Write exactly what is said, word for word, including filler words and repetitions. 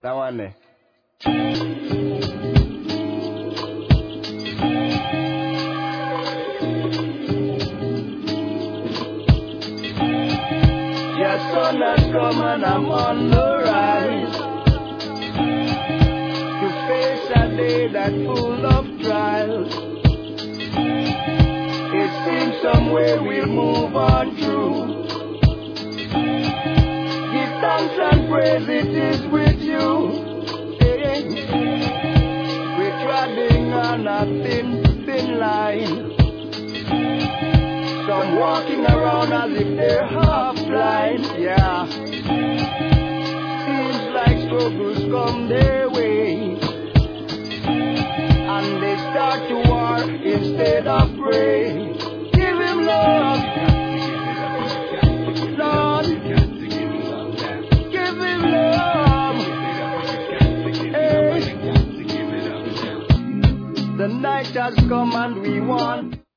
That one there. Your sun has come and I'm on the rise to face a day that's full of trials. It seems some way we'll move on through. Give thanks and praise, it is with you. Hey. We're treading on a thin, thin line. Some walking around as if they're half blind, yeah. Seems like struggles come their way, and they start to war instead of pray. Give him love, Lord. Give him love. Hey. The night has come and we want